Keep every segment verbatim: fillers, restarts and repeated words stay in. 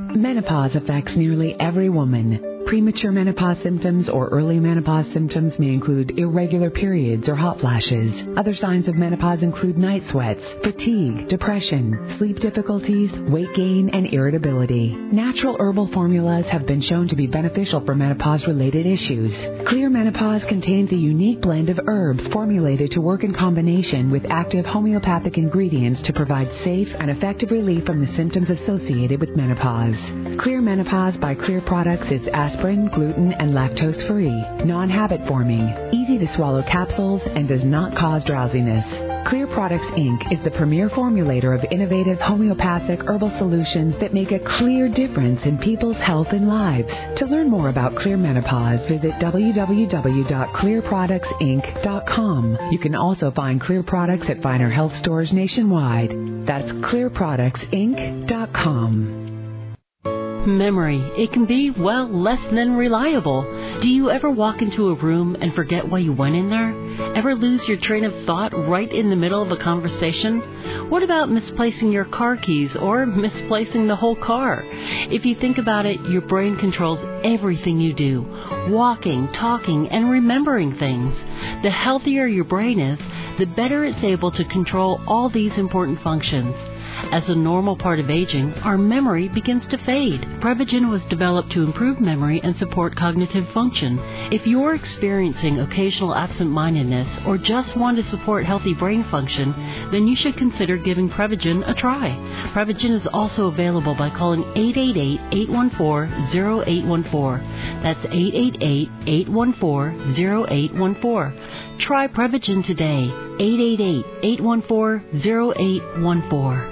Menopause affects nearly every woman. Premature menopause symptoms or early menopause symptoms may include irregular periods or hot flashes. Other signs of menopause include night sweats, fatigue, depression, sleep difficulties, weight gain, and irritability. Natural herbal formulas have been shown to be beneficial for menopause-related issues. Clear Menopause contains a unique blend of herbs formulated to work in combination with active homeopathic ingredients to provide safe and effective relief from the symptoms associated with menopause. Clear Menopause by Clear Products is aspirin, gluten, and lactose-free, non-habit forming, easy to swallow capsules, and does not cause drowsiness. Clear Products, Incorporated is the premier formulator of innovative homeopathic herbal solutions that make a clear difference in people's health and lives. To learn more about Clear Menopause, visit w w w dot clear products inc dot com. You can also find Clear Products at finer health stores nationwide. That's clear products inc dot com. Memory. It can be, well, less than reliable. Do you ever walk into a room and forget why you went in there? Ever lose your train of thought right in the middle of a conversation? What about misplacing your car keys or misplacing the whole car? If you think about it, your brain controls everything you do. Walking, talking, and remembering things. The healthier your brain is, the better it's able to control all these important functions. As a normal part of aging, our memory begins to fade. Prevagen was developed to improve memory and support cognitive function. If you're experiencing occasional absent-mindedness or just want to support healthy brain function, then you should consider giving Prevagen a try. Prevagen is also available by calling eight eight eight, eight one four, zero eight one four. That's eight eight eight, eight one four, zero eight one four. Try Prevagen today. eight eight eight, eight one four, zero eight one four.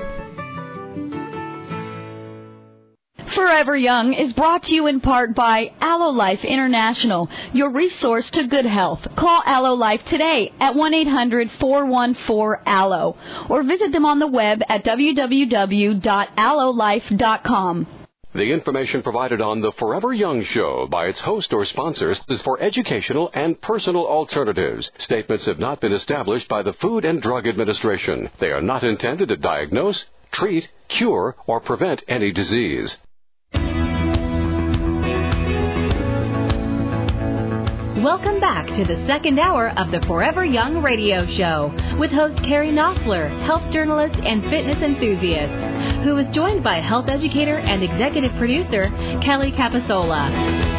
Forever Young is brought to you in part by AlloLife International, your resource to good health. Call AlloLife today at one eight hundred, four one four, A L L O or visit them on the web at w w w dot allo life dot com. The information provided on the Forever Young Show by its host or sponsors is for educational and personal alternatives. Statements have not been established by the Food and Drug Administration. They are not intended to diagnose, treat, cure, or prevent any disease. Welcome back to the second hour of the Forever Young Radio Show with host Carrie Knopfler, health journalist and fitness enthusiast, who is joined by health educator and executive producer Kelly Capasola.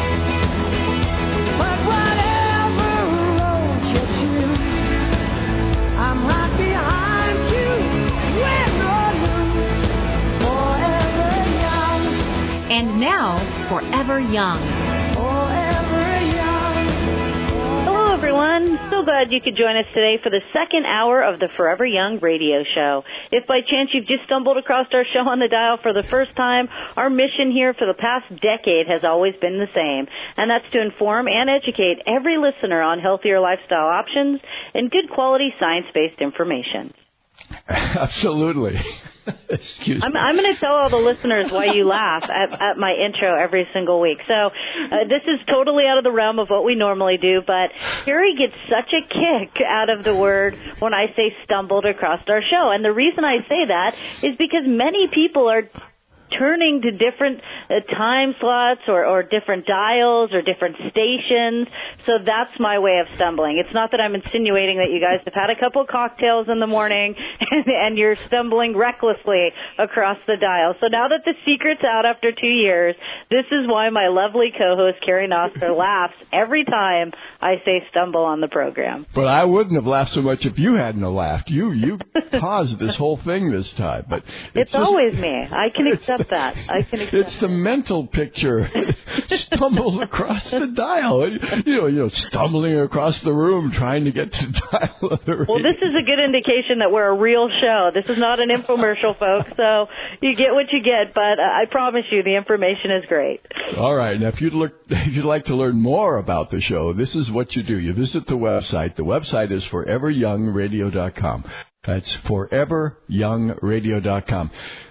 But whatever road you choose, I'm right behind you, win or lose, forever young. And now, Forever Young. Everyone, so glad you could join us today for the second hour of the Forever Young Radio Show. If by chance you've just stumbled across our show on the dial for the first time, our mission here for the past decade has always been the same, and that's to inform and educate every listener on healthier lifestyle options and good quality science-based information. Absolutely. Excuse I'm, me. I'm going to tell all the listeners why you laugh at, at my intro every single week. So uh, this is totally out of the realm of what we normally do, but Harry gets such a kick out of the word when I say stumbled across our show. And the reason I say that is because many people are turning to different uh, time slots or, or different dials or different stations. So that's my way of stumbling. It's not that I'm insinuating that you guys have had a couple cocktails in the morning and, and you're stumbling recklessly across the dial. So now that the secret's out after two years, this is why my lovely co-host Carrie Noster laughs every time I say stumble on the program. But I wouldn't have laughed so much if you hadn't have laughed. You you caused this whole thing this time. But It's, it's just, always me. I can accept that. I can accept It's the that. mental picture. Stumbled across the dial. You know, you know, stumbling across the room trying to get to the dial of the radio. Well, this is a good indication that we're a real show. This is not an infomercial, folks, so you get what you get, but I promise you the information is great. All right. Now, if you'd, look, if you'd like to learn more about the show, this is what you do. You visit the website. The website is forever young radio dot com. That's forever young radio dot com.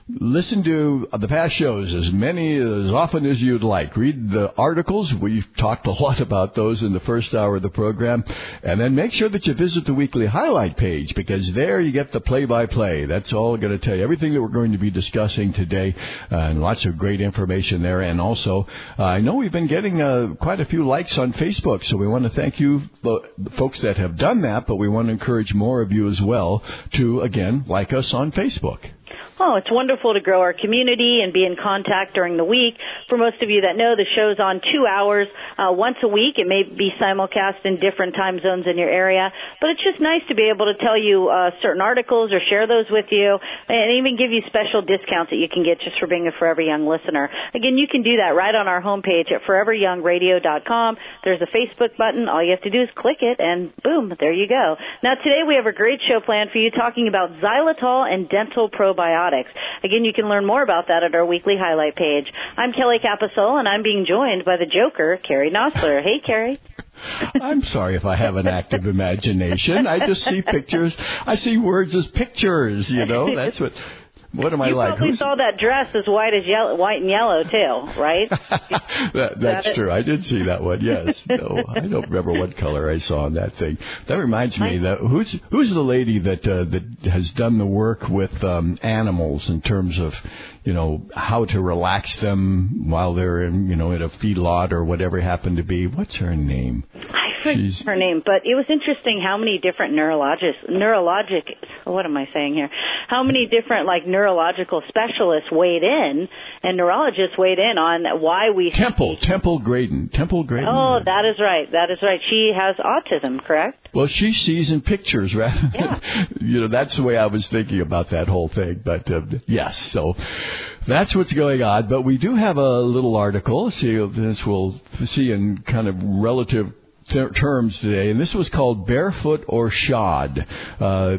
Listen to the past shows as many, as often as you'd like. Read the articles. We've talked a lot about those in the first hour of the program. And then make sure that you visit the weekly highlight page, because there you get the play-by-play. That's all I'm going to tell you. Everything that we're going to be discussing today, uh, and lots of great information there. And also, uh, I know we've been getting uh, quite a few likes on Facebook, so we want to thank you, the folks that have done that, but we want to encourage more of you as well to, again, like us on Facebook. Oh, it's wonderful to grow our community and be in contact during the week. For most of you that know, the show's on two hours uh, once a week. It may be simulcast in different time zones in your area, but it's just nice to be able to tell you uh, certain articles or share those with you, and even give you special discounts that you can get just for being a Forever Young listener. Again, you can do that right on our homepage at forever young radio dot com. There's a Facebook button. All you have to do is click it, and boom, there you go. Now, today we have a great show planned for you, talking about xylitol and dental probiotics. Again, you can learn more about that at our weekly highlight page. I'm Kelly Capasol, and I'm being joined by the Joker, Carrie Nosler. Hey, Carrie. I'm sorry if I have an active imagination. I just see pictures. I see words as pictures, you know. That's what... What am I you like? You probably Who's... saw that dress as white as yellow, white and yellow too, right? that, that's true. I did see that one. Yes. No, I don't remember what color I saw on that thing. That reminds me that who's who's the lady that uh, that has done the work with um, animals in terms of, you know, how to relax them while they're in, you know, in a feedlot or whatever it happened to be. What's her name? I forget her name, but it was interesting how many different neurologists, neurologic, what am I saying here? How many different, like, neurological specialists weighed in, and neurologists weighed in on why we... Temple, see... Temple Grayson. Temple Grayson. Oh, that is right. That is right. She has autism, correct? Well, she sees in pictures, right? Yeah. You know, that's the way I was thinking about that whole thing. But, uh, yes, so... That's what's going on, but we do have a little article. See, this we'll see in kind of relative ter- terms today, and this was called Barefoot or Shod. Uh,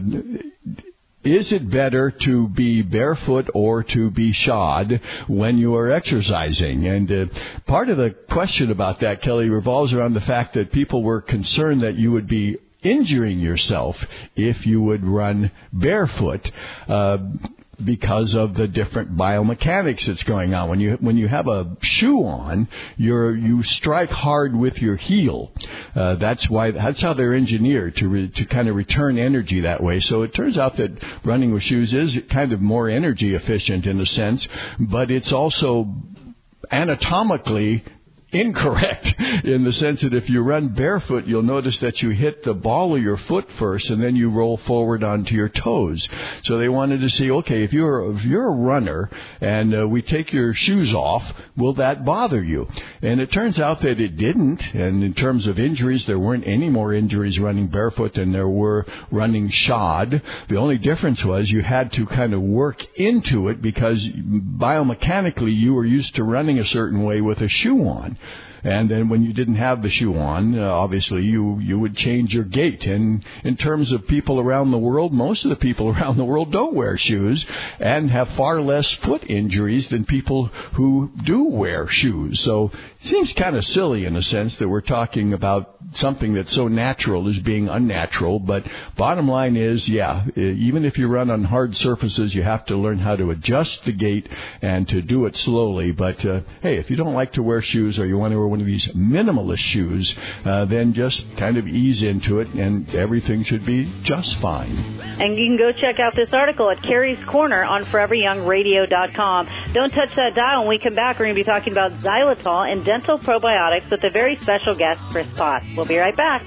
is it better to be barefoot or to be shod when you are exercising? And uh, part of the question about that, Kelly, revolves around the fact that people were concerned that you would be injuring yourself if you would run barefoot. Uh, because of the different biomechanics that's going on. When you when you have a shoe on, you're you strike hard with your heel. Uh, that's why that's how they're engineered, to re, to kind of return energy that way. So it turns out that running with shoes is kind of more energy efficient in a sense, but it's also anatomically incorrect in the sense that if you run barefoot, you'll notice that you hit the ball of your foot first and then you roll forward onto your toes. So they wanted to see, okay, if you're if you're a runner and uh, we take your shoes off, will that bother you? And it turns out that it didn't. And in terms of injuries, there weren't any more injuries running barefoot than there were running shod. The only difference was you had to kind of work into it because biomechanically you were used to running a certain way with a shoe on. And then when you didn't have the shoe on, uh, obviously you, you would change your gait. And in terms of people around the world, most of the people around the world don't wear shoes and have far less foot injuries than people who do wear shoes. So it seems kind of silly in a sense that we're talking about something that's so natural as being unnatural. But bottom line is, yeah, even if you run on hard surfaces, you have to learn how to adjust the gait and to do it slowly. But, uh, hey, if you don't like to wear shoes or you want to wear one of these minimalist shoes, uh, then just kind of ease into it and everything should be just fine. And you can go check out this article at Carrie's Corner on forever young radio dot com. Don't touch that dial. When we come back, we're going to be talking about xylitol and dental probiotics with a very special guest, Chris Potts. We'll be right back.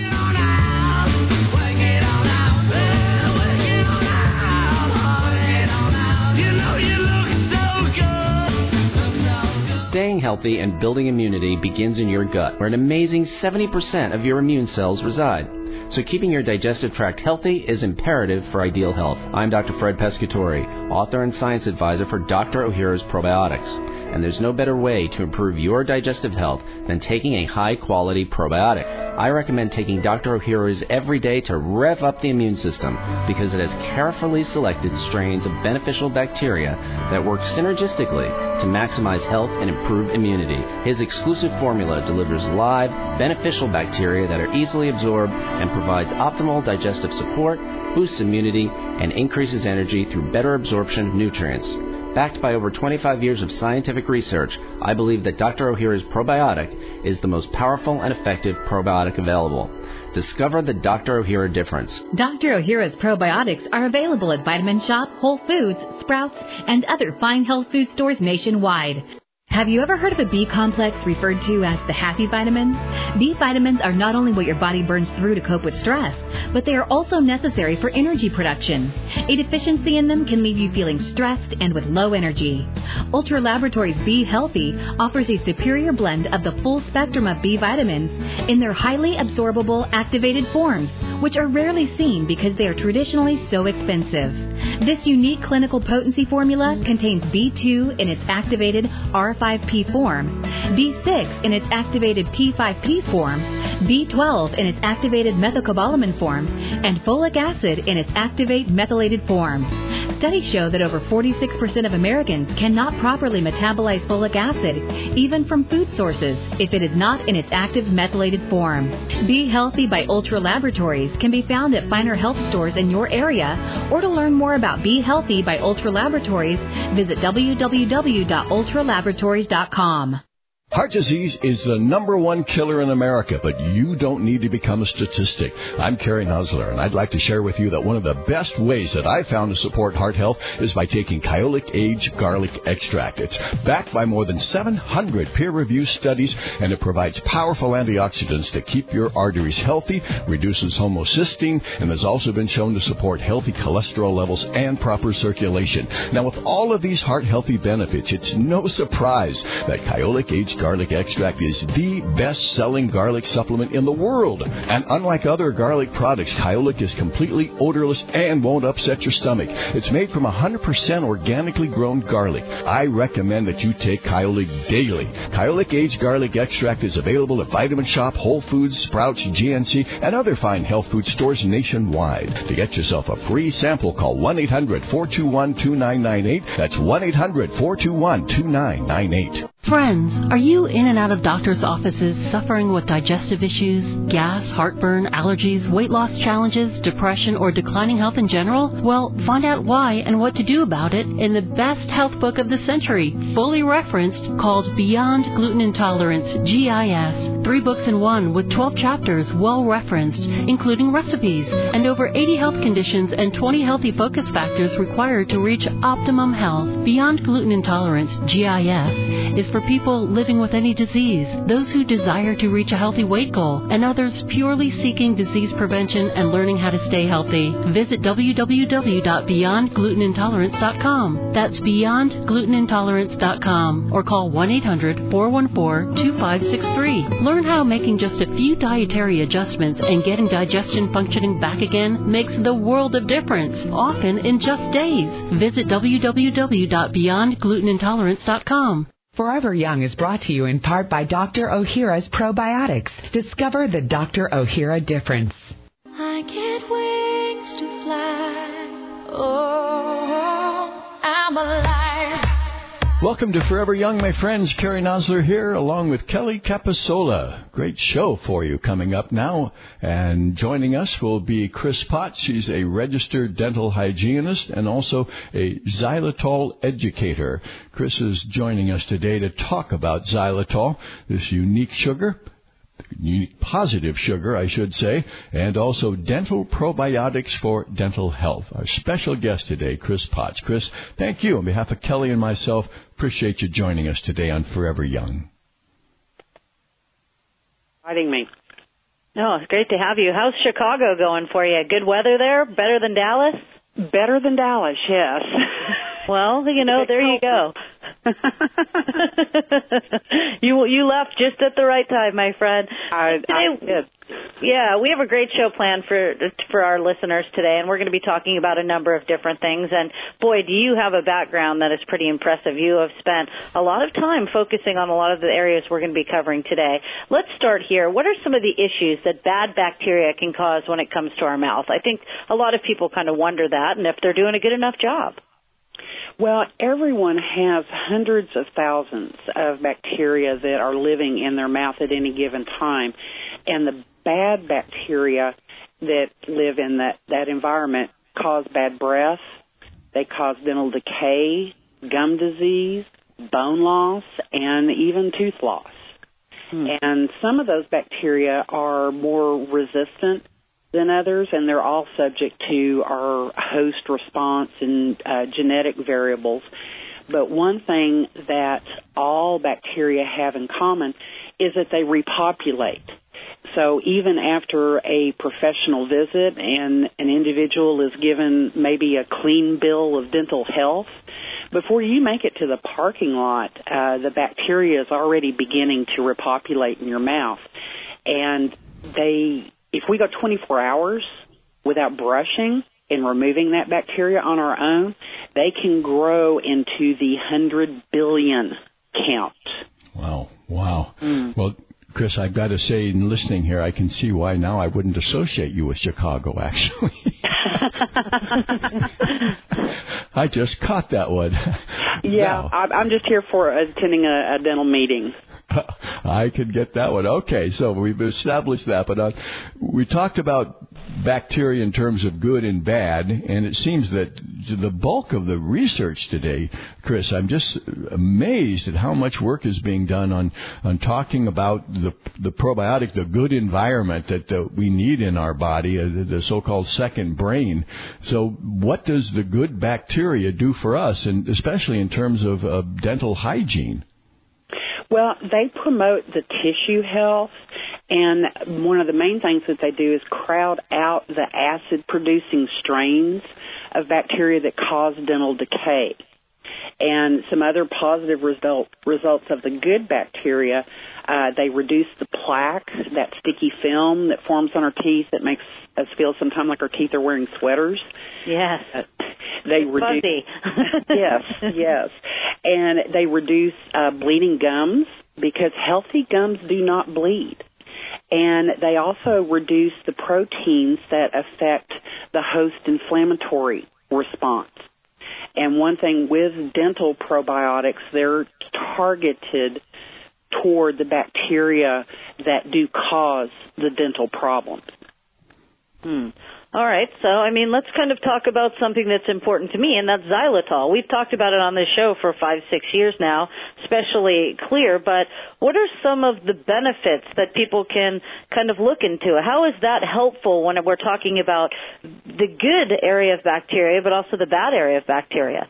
Staying healthy and building immunity begins in your gut, where an amazing seventy percent of your immune cells reside. So keeping your digestive tract healthy is imperative for ideal health. I'm Doctor Fred Pescatori, author and science advisor for Doctor Ohhira's Probiotics. And there's no better way to improve your digestive health than taking a high-quality probiotic. I recommend taking Doctor Ohhira's every day to rev up the immune system because it has carefully selected strains of beneficial bacteria that work synergistically to maximize health and improve immunity. His exclusive formula delivers live, beneficial bacteria that are easily absorbed and provides optimal digestive support, boosts immunity, and increases energy through better absorption of nutrients. Backed by over twenty-five years of scientific research, I believe that Doctor Ohhira's probiotic is the most powerful and effective probiotic available. Discover the Doctor Ohhira difference. Doctor Ohhira's probiotics are available at Vitamin Shop, Whole Foods, Sprouts, and other fine health food stores nationwide. Have you ever heard of a B complex referred to as the happy vitamin? B vitamins are not only what your body burns through to cope with stress, but they are also necessary for energy production. A deficiency in them can leave you feeling stressed and with low energy. Ultra Laboratories B Healthy offers a superior blend of the full spectrum of B vitamins in their highly absorbable activated forms, which are rarely seen because they are traditionally so expensive. This unique clinical potency formula contains B two in its activated R five P form, B six in its activated P five P form, B twelve in its activated methylcobalamin form, and folic acid in its activate methylated form. Studies show that over forty-six percent of Americans cannot properly metabolize folic acid, even from food sources, if it is not in its active methylated form. Be Healthy by Ultra Laboratories can be found at finer health stores in your area, or to learn more about Be Healthy by Ultra Laboratories, visit w w w dot ultra laboratories dot com. Heart disease is the number one killer in America, but you don't need to become a statistic. I'm Kerry Nosler, and I'd like to share with you that one of the best ways that I've found to support heart health is by taking Kyolic Age Garlic Extract. It's backed by more than seven hundred peer-reviewed studies, and it provides powerful antioxidants that keep your arteries healthy, reduces homocysteine, and has also been shown to support healthy cholesterol levels and proper circulation. Now, with all of these heart-healthy benefits, it's no surprise that Kyolic Age Garlic Extract is the best-selling garlic supplement in the world. And unlike other garlic products, Kyolic is completely odorless and won't upset your stomach. It's made from one hundred percent organically grown garlic. I recommend that you take Kyolic daily. Kyolic Age Garlic Extract is available at Vitamin Shop, Whole Foods, Sprouts, G N C, and other fine health food stores nationwide. To get yourself a free sample, call one eight hundred four two one two nine nine eight. That's one eight hundred four two one two nine nine eight. Friends, are you in and out of doctors' offices suffering with digestive issues, gas, heartburn, allergies, weight loss challenges, depression, or declining health in general? Well, find out why and what to do about it in the best health book of the century, fully referenced, called Beyond Gluten Intolerance, G I S. Three books in one with twelve chapters, well referenced, including recipes, and over eighty health conditions and twenty healthy focus factors required to reach optimum health. Beyond Gluten Intolerance, G I S, is for people living with any disease, those who desire to reach a healthy weight goal, and others purely seeking disease prevention and learning how to stay healthy. Visit w w w dot beyond gluten intolerance dot com. That's beyond gluten intolerance dot com, or call one eight hundred four one four two five six three. Learn how making just a few dietary adjustments and getting digestion functioning back again makes the world of difference, often in just days. Visit w w w dot beyond gluten intolerance dot com. Forever Young is brought to you in part by Doctor Ohhira's Probiotics. Discover the Doctor Ohhira difference. I get wings to fly. Oh, I'm alive. Welcome to Forever Young, my friends. Kerry Nosler here, along with Kelly Capasola. Great show for you coming up now. And joining us will be Chris Potts. She's a registered dental hygienist and also a xylitol educator. Chris is joining us today to talk about xylitol, this unique sugar, positive sugar, I should say, and also dental probiotics for dental health. Our special guest today, Chris Potts. Chris, thank you. On behalf of Kelly and myself, appreciate you joining us today on Forever Young. Inviting me. No, it's great to have you. How's Chicago going for you? Good weather there? Better than Dallas? Better than Dallas, yes. Well, you know, there you go. you you left just at the right time, my friend. I, I did. Yeah, we have a great show planned for for our listeners today, and we're going to be talking about a number of different things. And boy, do you have a background that is pretty impressive. You have spent a lot of time focusing on a lot of the areas we're going to be covering today. Let's start here. What are some of the issues that bad bacteria can cause when it comes to our mouth? I think a lot of people kind of wonder that, and if they're doing a good enough job. Well, everyone has hundreds of thousands of bacteria that are living in their mouth at any given time. And the bad bacteria that live in that, that environment cause bad breath. They cause dental decay. gum disease, bone loss, and even tooth loss. Hmm. And some of those bacteria are more resistant than others, and they're all subject to our host response and uh, genetic variables. But one thing that all bacteria have in common is that they repopulate. So even after a professional visit and an individual is given maybe a clean bill of dental health, before you make it to the parking lot, uh, the bacteria is already beginning to repopulate in your mouth. And they, if we go twenty-four hours without brushing and removing that bacteria on our own, they can grow into the one hundred billion count. Wow, wow. Mm. Well, Chris, I've got to say, in listening here, I can see why now I wouldn't associate you with Chicago, actually. I just caught that one. Yeah, now, I'm just here for attending a, a dental meeting. I could get that one. Okay, so we've established that. But uh, we talked about bacteria in terms of good and bad, and it seems that the bulk of the research today, Chris, I'm just amazed at how much work is being done on, on talking about the the probiotic, the good environment that uh, we need in our body, uh, the so-called second brain. So what does the good bacteria do for us, and especially in terms of uh, dental hygiene? Well, they promote the tissue health, and one of the main things that they do is crowd out the acid-producing strains of bacteria that cause dental decay. And some other positive result, results of the good bacteria, uh, they reduce the plaque, that sticky film that forms on our teeth that makes us feel sometimes like our teeth are wearing sweaters. Yes. Uh, they it's reduce, fuzzy. yes, yes. And they reduce uh, bleeding gums because healthy gums do not bleed. And they also reduce the proteins that affect the host inflammatory response. And one thing with dental probiotics, they're targeted toward the bacteria that do cause the dental problems. Hmm. All right, so, I mean, let's kind of talk about something that's important to me, and that's xylitol. We've talked about it on this show for five, six years now, especially Clear, but what are some of the benefits that people can kind of look into? How is that helpful when we're talking about the good area of bacteria, but also the bad area of bacteria?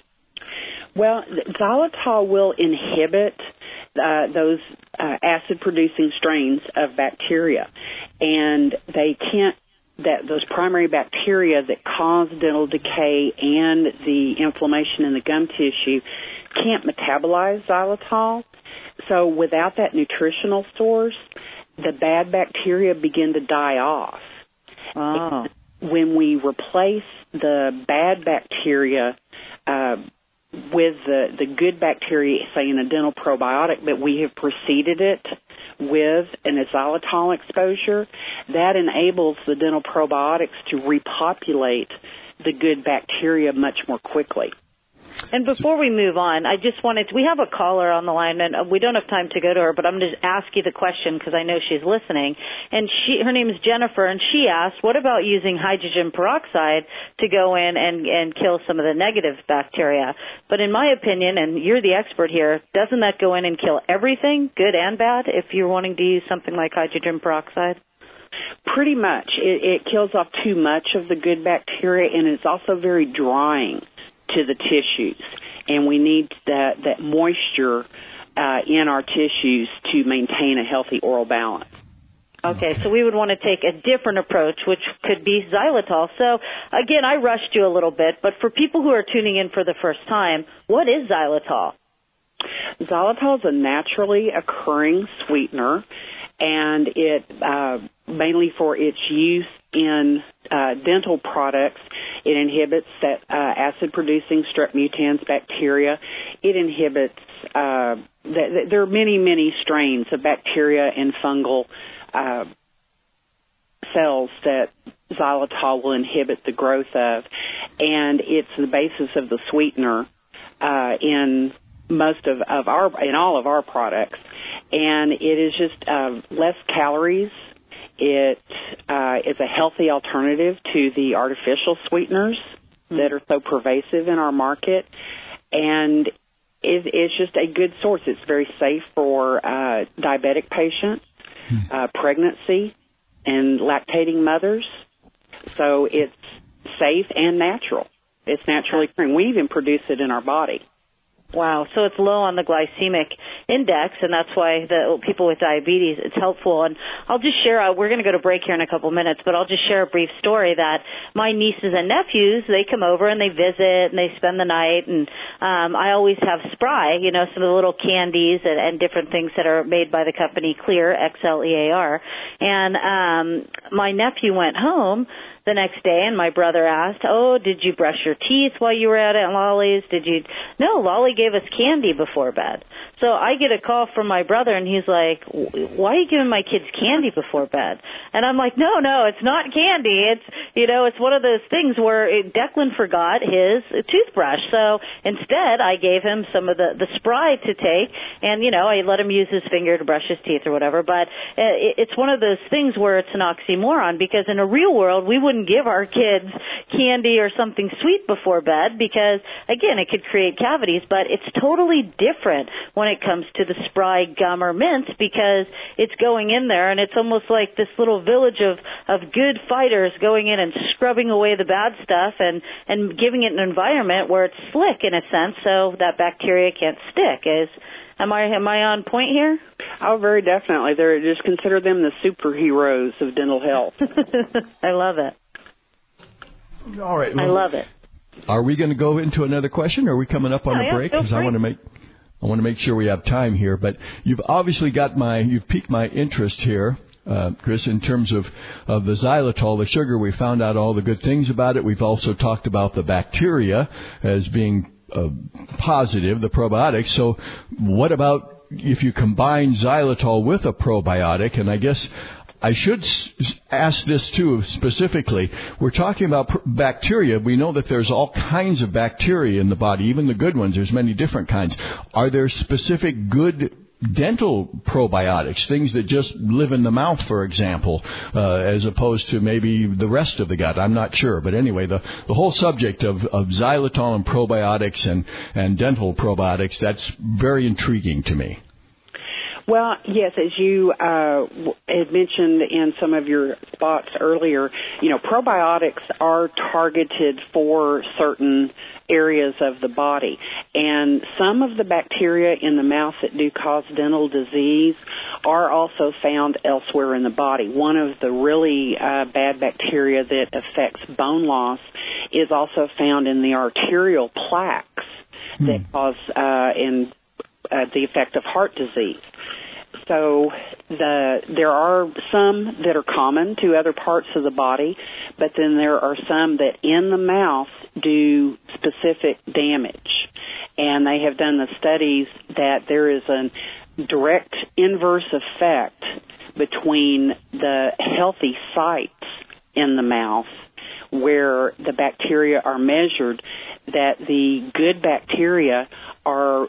Well, xylitol will inhibit uh, those uh, acid-producing strains of bacteria, and they can't that those primary bacteria that cause dental decay and the inflammation in the gum tissue can't metabolize xylitol. So without that nutritional source, the bad bacteria begin to die off. Oh. When we replace the bad bacteria uh, with the, the good bacteria, say in a dental probiotic, but we have preceded it with an xylitol exposure, that enables the dental probiotics to repopulate the good bacteria much more quickly. And before we move on, I just wanted to, we have a caller on the line, and we don't have time to go to her, but I'm going to ask you the question because I know she's listening. And she, her name is Jennifer, and she asked, what about using hydrogen peroxide to go in and, and kill some of the negative bacteria? But in my opinion, and you're the expert here, doesn't that go in and kill everything, good and bad, if you're wanting to use something like hydrogen peroxide? Pretty much. It, it kills off too much of the good bacteria, and it's also very drying to the tissues, and we need that, that moisture uh, in our tissues to maintain a healthy oral balance. Okay, so we would want to take a different approach, which could be xylitol. So, again, I rushed you a little bit, but for people who are tuning in for the first time, what is xylitol? Xylitol is a naturally occurring sweetener, and it uh, mainly for its use in uh, dental products. It inhibits that uh, acid-producing strep mutans bacteria. It inhibits, uh, th- there are many, many strains of bacteria and fungal uh, cells that xylitol will inhibit the growth of. And it's the basis of the sweetener uh, in most of, of our, in all of our products. And it is just uh, less calories. It uh, is a healthy alternative to the artificial sweeteners that are so pervasive in our market. and it, it's just a good source. It's very safe for uh, diabetic patients, uh, pregnancy, and lactating mothers. So it's safe and natural. It's naturally occurring. We even produce it in our body. Wow. So it's low on the glycemic index, and that's why the people with diabetes, it's helpful. And I'll just share, uh, we're going to go to break here in a couple minutes, but I'll just share a brief story that my nieces and nephews, they come over and they visit and they spend the night. And um, I always have Spry, you know, some of the little candies and, and different things that are made by the company Clear, X L E A R. And um, my nephew went home the next day, and my brother asked, oh, did you brush your teeth while you were at Aunt Lollie's? Did you? No, Lollie gave us candy before bed. So I get a call from my brother, and he's like, why are you giving my kids candy before bed? And I'm like, no, no, it's not candy. It's, you know, it's one of those things where it, Declan forgot his toothbrush. So instead, I gave him some of the, the Spry to take, and, you know, I let him use his finger to brush his teeth or whatever. But it, it's one of those things where it's an oxymoron, because in a real world, we wouldn't give our kids candy or something sweet before bed because, again, it could create cavities. But it's totally different when it comes to the Spry gum or mints, because it's going in there and it's almost like this little village of, of good fighters going in and scrubbing away the bad stuff and, and giving it an environment where it's slick in a sense so that bacteria can't stick. Is Am I am I on point here? Oh, very definitely. They're just consider them the superheroes of dental health. I love it. All right. Well, I love it. Are we going to go into another question, or are we coming up on oh, a yeah, break? Because I want to make I want to make sure we have time here. But you've obviously got my you've piqued my interest here, uh, Chris, in terms of of the xylitol, the sugar. We found out all the good things about it. We've also talked about the bacteria as being uh, positive, the probiotics. So what about if you combine xylitol with a probiotic? And I guess I should ask this, too, specifically. We're talking about pr- bacteria. We know that there's all kinds of bacteria in the body, even the good ones. There's many different kinds. Are there specific good dental probiotics, things that just live in the mouth, for example, uh, as opposed to maybe the rest of the gut? I'm not sure. But anyway, the, the whole subject of, of xylitol and probiotics and, and dental probiotics, that's very intriguing to me. Well, yes, as you uh, had mentioned in some of your spots earlier, you know, probiotics are targeted for certain areas of the body. And some of the bacteria in the mouth that do cause dental disease are also found elsewhere in the body. One of the really uh, bad bacteria that affects bone loss is also found in the arterial plaques hmm. that cause uh, in uh, the effect of heart disease. So the there are some that are common to other parts of the body, but then there are some that in the mouth do specific damage. And they have done the studies that there is a direct inverse effect between the healthy sites in the mouth where the bacteria are measured, that the good bacteria are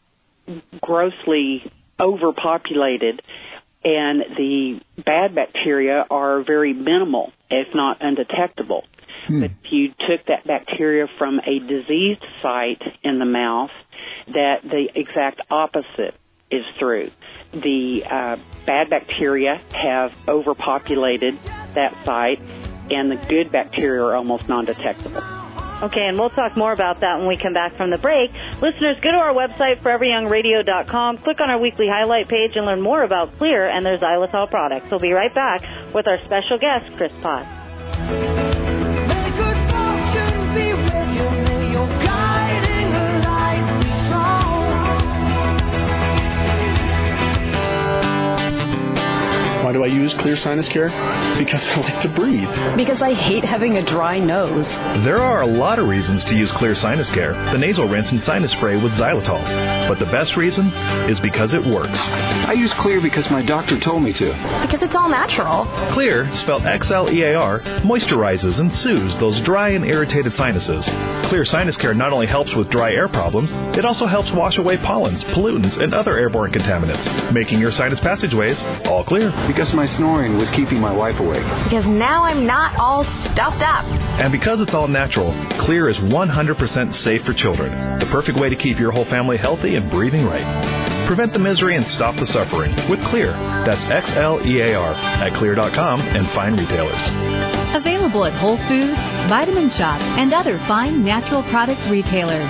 grossly overpopulated, and the bad bacteria are very minimal, if not undetectable. Hmm. But if you took that bacteria from a diseased site in the mouth, that the exact opposite is true. The uh, bad bacteria have overpopulated that site, and the good bacteria are almost non-detectable. Okay, and we'll talk more about that when we come back from the break. Listeners, go to our website, forever young radio dot com, click on our weekly highlight page, and learn more about Clear and their xylitol products. We'll be right back with our special guest, Chris Potts. May good fortune be with you, may your guiding light be strong. Why do I use Clear Sinus Care? Because I like to breathe. Because I hate having a dry nose. There are a lot of reasons to use Clear Sinus Care, the nasal rinse and sinus spray with xylitol. But the best reason is because it works. I use Clear because my doctor told me to. Because it's all natural. Clear, spelled X L E A R, moisturizes and soothes those dry and irritated sinuses. Clear Sinus Care not only helps with dry air problems, it also helps wash away pollens, pollutants, and other airborne contaminants, making your sinus passageways all clear. Because my snoring was keeping my wife awake. Because now I'm not all stuffed up. And because it's all natural, Clear is one hundred percent safe for children. The perfect way to keep your whole family healthy and breathing right. Prevent the misery and stop the suffering with Clear. That's X L E A R at clear dot com and fine retailers. Available at Whole Foods, Vitamin Shop, and other fine natural products retailers.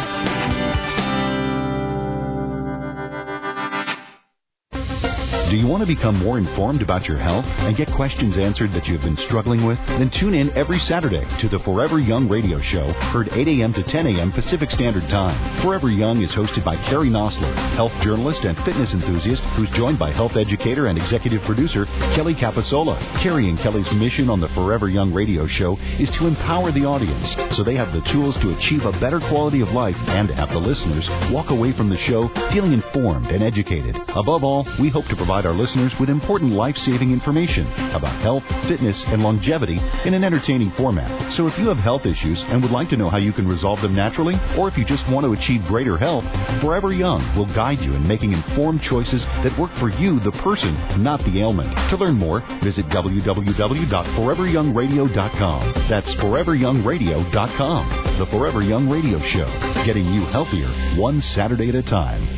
Do you want to become more informed about your health and get questions answered that you've been struggling with? Then tune in every Saturday to the Forever Young radio show, heard eight a.m. to ten a.m. Pacific Standard Time. Forever Young is hosted by Carrie Nosler, health journalist and fitness enthusiast, who's joined by health educator and executive producer Kelly Capasola. Carrie and Kelly's mission on the Forever Young radio show is to empower the audience so they have the tools to achieve a better quality of life and to have the listeners walk away from the show feeling informed and educated. Above all, we hope to provide our listeners with important life-saving information about health, fitness, and longevity in an entertaining format. So if you have health issues and would like to know how you can resolve them naturally, or if you just want to achieve greater health, Forever Young will guide you in making informed choices that work for you, the person, not the ailment. To learn more, visit w w w dot forever young radio dot com. That's forever young radio dot com. The Forever Young Radio Show, getting you healthier one Saturday at a time.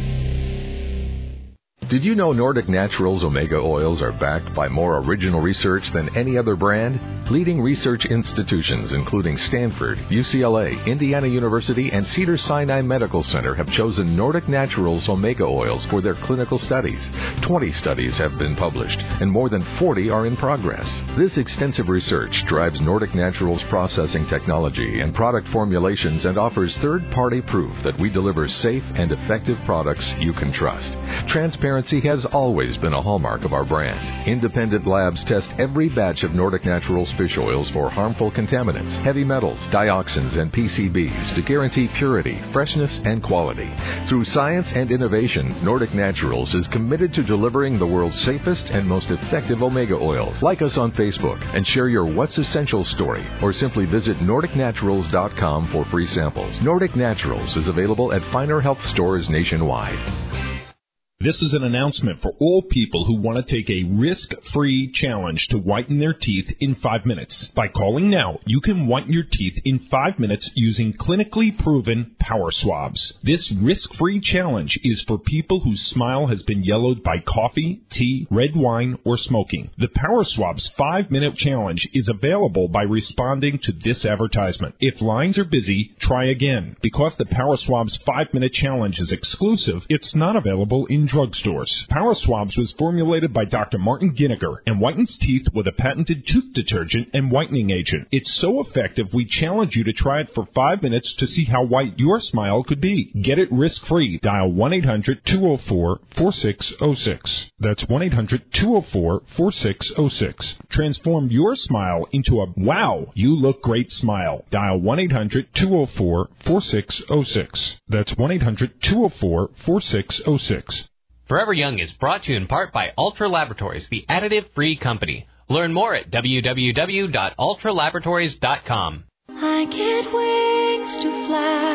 Did you know Nordic Naturals Omega Oils are backed by more original research than any other brand? Leading research institutions, including Stanford, U C L A, Indiana University, and Cedars-Sinai Medical Center, have chosen Nordic Naturals Omega Oils for their clinical studies. twenty studies have been published, and more than forty are in progress. This extensive research drives Nordic Naturals processing technology and product formulations and offers third-party proof that we deliver safe and effective products you can trust. Transparency has always been a hallmark of our brand. Independent labs test every batch of Nordic Naturals fish oils for harmful contaminants, heavy metals, dioxins, and P C Bs to guarantee purity, freshness, and quality. Through science and innovation, Nordic Naturals is committed to delivering the world's safest and most effective omega oils. Like us on Facebook and share your What's Essential story, or simply visit nordic naturals dot com for free samples. Nordic Naturals is available at finer health stores nationwide. This is an announcement for all people who want to take a risk-free challenge to whiten their teeth in five minutes. By calling now, you can whiten your teeth in five minutes using clinically proven power swabs. This risk-free challenge is for people whose smile has been yellowed by coffee, tea, red wine, or smoking. The Power Swabs five-minute challenge is available by responding to this advertisement. If lines are busy, try again. Because the Power Swabs five-minute challenge is exclusive, it's not available in drugstores. Power Swabs was formulated by Doctor Martin Ginniger and whitens teeth with a patented tooth detergent and whitening agent. It's so effective, we challenge you to try it for five minutes to see how white your smile could be. Get it risk-free. Dial one eight hundred two oh four four six oh six. That's one eight hundred two oh four four six oh six. Transform your smile into a wow, you look great smile. Dial one eight hundred two oh four four six oh six. That's one eight hundred two oh four four six oh six. Forever Young is brought to you in part by Ultra Laboratories, the additive-free company. Learn more at w w w dot ultra laboratories dot com. I get wings to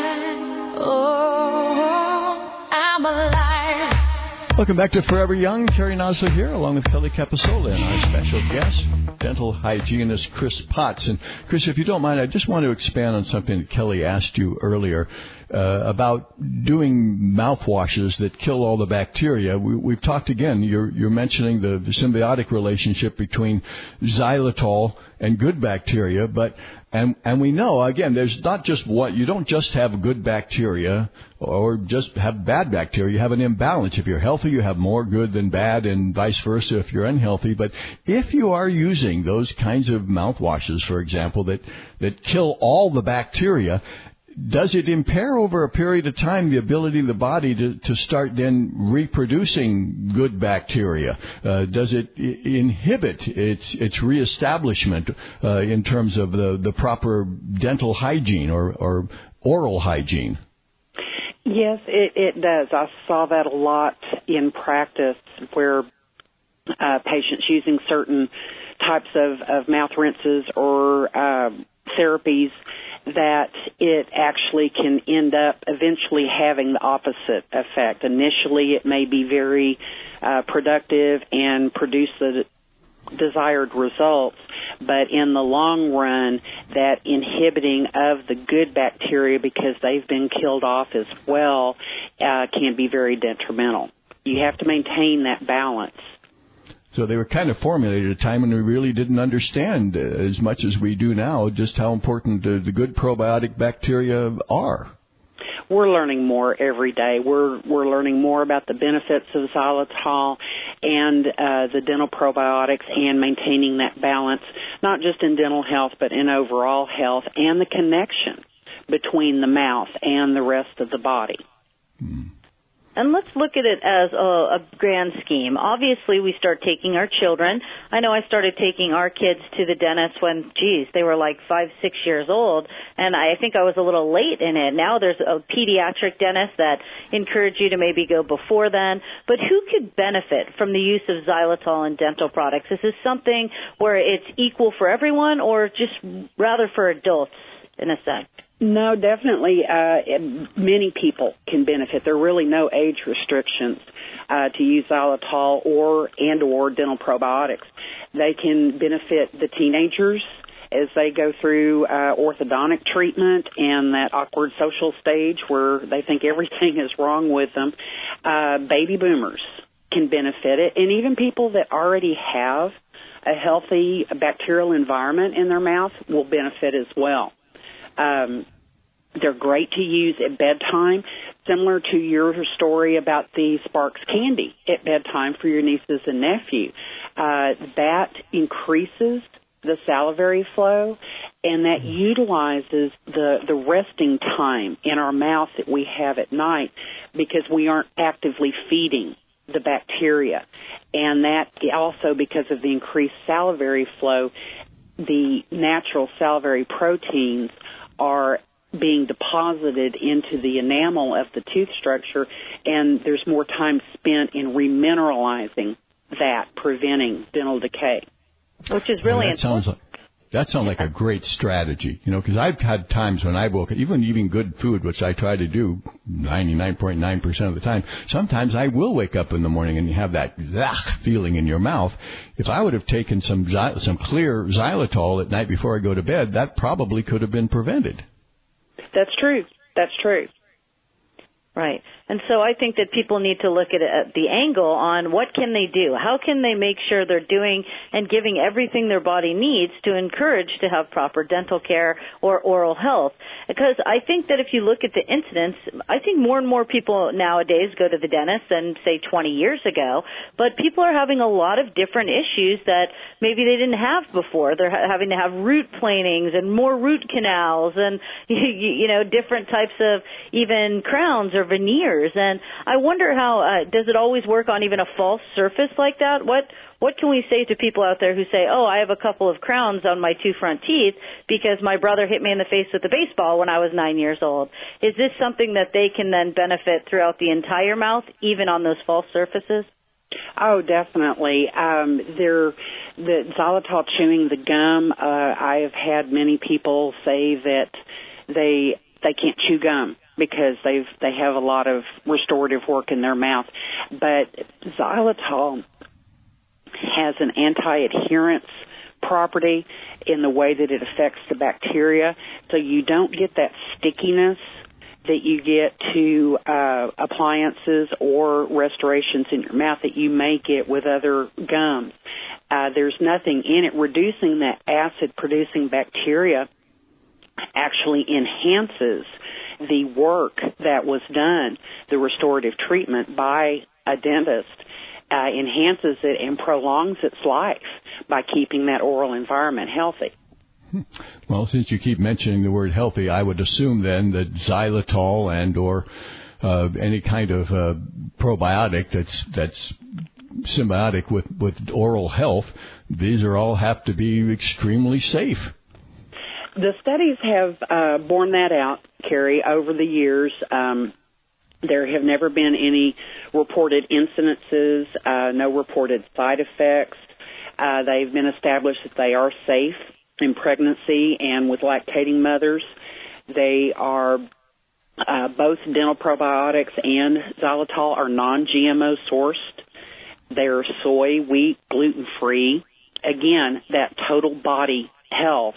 fly. Oh, I'm alive. Welcome back to Forever Young. Carrie Nosler here, along with Kelly Capasola and our special guest, dental hygienist Chris Potts. And Chris, if you don't mind, I just want to expand on something that Kelly asked you earlier uh, about doing mouthwashes that kill all the bacteria. We, we've talked again. You're, you're mentioning the, the symbiotic relationship between xylitol and good bacteria, but And and we know, again, there's not just one. You don't just have good bacteria or just have bad bacteria. You have an imbalance. If you're healthy, you have more good than bad, and vice versa if you're unhealthy. But if you are using those kinds of mouthwashes, for example, that, that kill all the bacteria, does it impair over a period of time the ability of the body to, to start then reproducing good bacteria? Uh, does it I- inhibit its its reestablishment uh, in terms of the, the proper dental hygiene or, or oral hygiene? Yes, it, it does. I saw that a lot in practice where uh, patients using certain types of, of mouth rinses or uh, therapies, that it actually can end up eventually having the opposite effect. Initially, it may be very uh, productive and produce the desired results, but in the long run, that inhibiting of the good bacteria because they've been killed off as well uh, can be very detrimental. You have to maintain that balance. So they were kind of formulated at a time when we really didn't understand uh, as much as we do now just how important the, the good probiotic bacteria are. We're learning more every day. We're we're learning more about the benefits of xylitol and uh, the dental probiotics and maintaining that balance, not just in dental health but in overall health, and the connection between the mouth and the rest of the body. Hmm. And let's look at it as a, a grand scheme. Obviously, we start taking our children. I know I started taking our kids to the dentist when, geez, they were like five, six years old, and I think I was a little late in it. Now there's a pediatric dentist that encourage you to maybe go before then. But who could benefit from the use of xylitol in dental products? Is this something where it's equal for everyone, or just rather for adults in a sense? No, definitely. Uh, many people can benefit. There are really no age restrictions uh, to use xylitol or and or dental probiotics. They can benefit the teenagers as they go through uh, orthodontic treatment and that awkward social stage where they think everything is wrong with them. Uh, baby boomers can benefit it, and even people that already have a healthy bacterial environment in their mouth will benefit as well. Um, they're great to use at bedtime, similar to your story about the Sparks candy at bedtime for your nieces and nephew. Uh, that increases the salivary flow, and that utilizes the, the resting time in our mouth that we have at night because we aren't actively feeding the bacteria. And that also, because of the increased salivary flow, the natural salivary proteins are being deposited into the enamel of the tooth structure, and there's more time spent in remineralizing that, preventing dental decay. Which is really well, that important. Sounds like, that sounds like a great strategy, you know, because I've had times when I woke up, even eating good food, which I try to do ninety-nine point nine percent of the time, sometimes I will wake up in the morning and have that ugh, feeling in your mouth. If I would have taken some some clear xylitol at night before I go to bed, that probably could have been prevented. That's true. That's true. Right. And so I think that people need to look at, it, at the angle on what can they do? How can they make sure they're doing and giving everything their body needs to encourage to have proper dental care or oral health? Because I think that if you look at the incidence, I think more and more people nowadays go to the dentist than, say, twenty years ago. But people are having a lot of different issues that maybe they didn't have before. They're ha- having to have root planings and more root canals and, you know, different types of even crowns or veneers. And I wonder how, uh, does it always work on even a false surface like that? What what can we say to people out there who say, oh, I have a couple of crowns on my two front teeth because my brother hit me in the face with a baseball when I was nine years old? Is this something that they can then benefit throughout the entire mouth, even on those false surfaces? Oh, definitely. Um, there, the xylitol chewing the gum, uh, I have had many people say that they they can't chew gum because they've they have a lot of restorative work in their mouth. But xylitol has an anti-adherence property in the way that it affects the bacteria, so you don't get that stickiness that you get to uh, appliances or restorations in your mouth that you may get with other gums. Uh, there's nothing in it. Reducing that acid-producing bacteria actually enhances the work that was done, the restorative treatment by a dentist, uh, enhances it and prolongs its life by keeping that oral environment healthy. Well, since you keep mentioning the word healthy, I would assume then that xylitol and or uh, any kind of uh, probiotic that's that's symbiotic with, with oral health, these are all have to be extremely safe. The studies have uh, borne that out, Carrie, over the years. Um, there have never been any reported incidences, uh, no reported side effects. Uh, they've been established that they are safe in pregnancy and with lactating mothers. They are, uh, both dental probiotics and xylitol are non-G M O sourced. They're soy, wheat, gluten-free. again, that total body health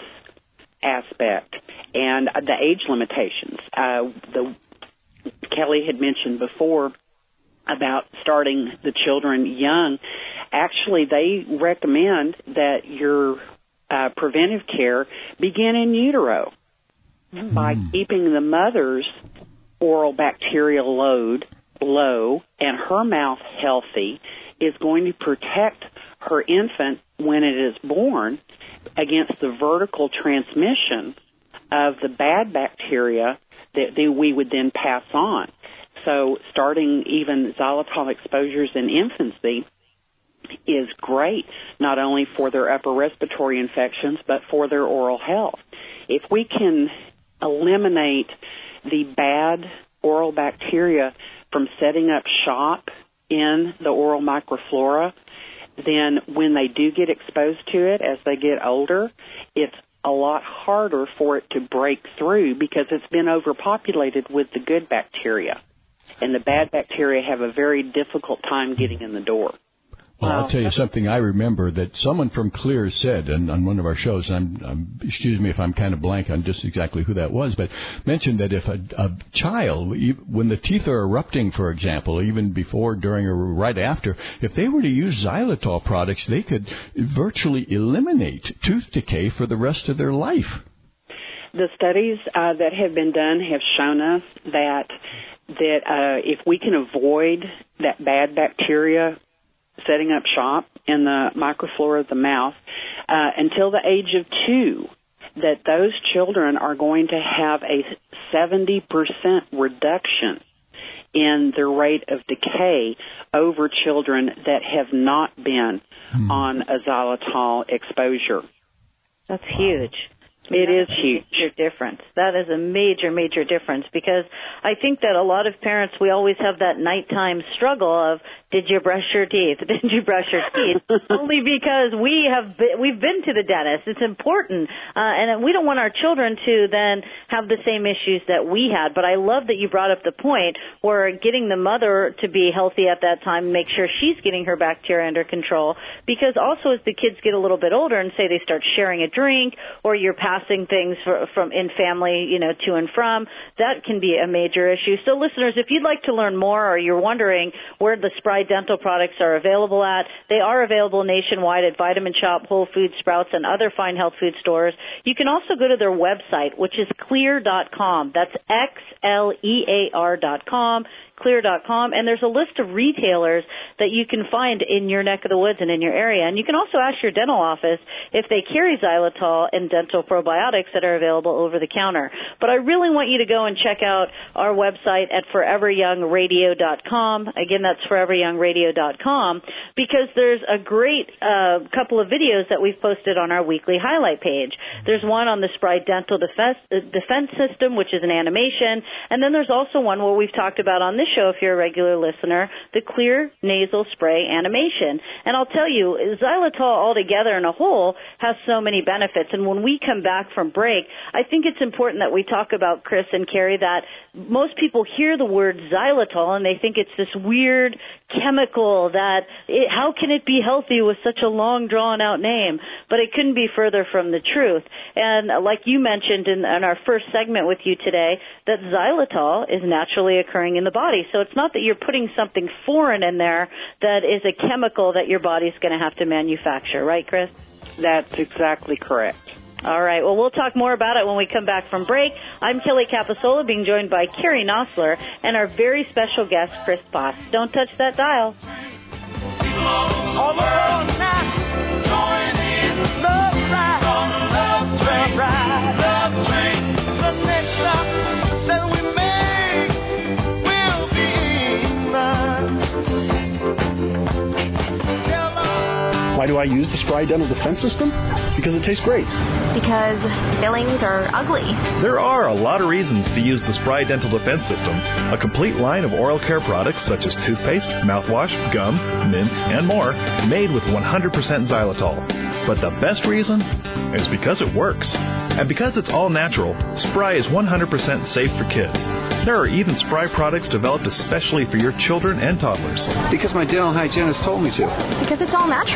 aspect and the age limitations. Uh, the Kelly had mentioned before about starting the children young. Actually, they recommend that your uh, preventive care begin in utero mm. by keeping the mother's oral bacterial load low and her mouth healthy is going to protect her infant when it is born against the vertical transmission of the bad bacteria that they, we would then pass on. So starting even xylitol exposures in infancy is great, not only for their upper respiratory infections, but for their oral health. If we can eliminate the bad oral bacteria from setting up shop in the oral microflora, then when they do get exposed to it as they get older, it's a lot harder for it to break through because it's been overpopulated with the good bacteria. And the bad bacteria have a very difficult time getting in the door. Well, I'll tell you something I remember that someone from Clear said and on one of our shows, and I'm, I'm, excuse me if I'm kind of blank on just exactly who that was, but mentioned that if a, a child, when the teeth are erupting, for example, even before, during, or right after, if they were to use xylitol products, they could virtually eliminate tooth decay for the rest of their life. The studies uh, that have been done have shown us that that uh, if we can avoid that bad bacteria setting up shop in the microflora of the mouth uh, until the age of two, that those children are going to have a seventy percent reduction in their rate of decay over children that have not been hmm. on a xylitol exposure. That's huge. It is huge. Major difference. That is a major, major difference because I think that a lot of parents, we always have that nighttime struggle of, did you brush your teeth? Did you brush your teeth? Only because we have been, we've been to the dentist. It's important, uh, and we don't want our children to then have the same issues that we had. But I love that you brought up the point where getting the mother to be healthy at that time, make sure she's getting her bacteria under control. Because also as the kids get a little bit older and say they start sharing a drink or you're passing things for, from in family, you know, to and from, that can be a major issue. So listeners, if you'd like to learn more or you're wondering where the Spry dental products are available at, they are available nationwide at Vitamin Shop, Whole Foods, Sprouts, and other fine health food stores. You can also go to their website, which is clear dot com. That's X L E A R dot com. clear dot com, and there's a list of retailers that you can find in your neck of the woods and in your area. And you can also ask your dental office if they carry xylitol and dental probiotics that are available over the counter. But I really want you to go and check out our website at forever young radio dot com. Again, that's forever young radio dot com, because there's a great uh, couple of videos that we've posted on our weekly highlight page. There's one on the Spry Dental Defense, uh, Defense System, which is an animation, and then there's also one where we've talked about on this show, if you're a regular listener, the Clear Nasal Spray animation. And I'll tell you, xylitol altogether in a whole has so many benefits. And when we come back from break, I think it's important that we talk about, Chris and Carrie, that most people hear the word xylitol and they think it's this weird chemical that, it, how can it be healthy with such a long, drawn-out name? But it couldn't be further from the truth. And like you mentioned in, in our first segment with you today, that xylitol is naturally occurring in the body. So it's not that you're putting something foreign in there that is a chemical that your body's going to have to manufacture. Right, Chris? That's exactly correct. All right. Well, we'll talk more about it when we come back from break. I'm Kelly Capasola, being joined by Carrie Nosler and our very special guest, Chris Boss. Don't touch that dial. Why do I use the Spry Dental Defense System? Because it tastes great. Because fillings are ugly. There are a lot of reasons to use the Spry Dental Defense System, a complete line of oral care products such as toothpaste, mouthwash, gum, mints, and more, made with one hundred percent xylitol. But the best reason is because it works. And because it's all natural, Spry is one hundred percent safe for kids. There are even Spry products developed especially for your children and toddlers. Because my dental hygienist told me to. Because it's all natural.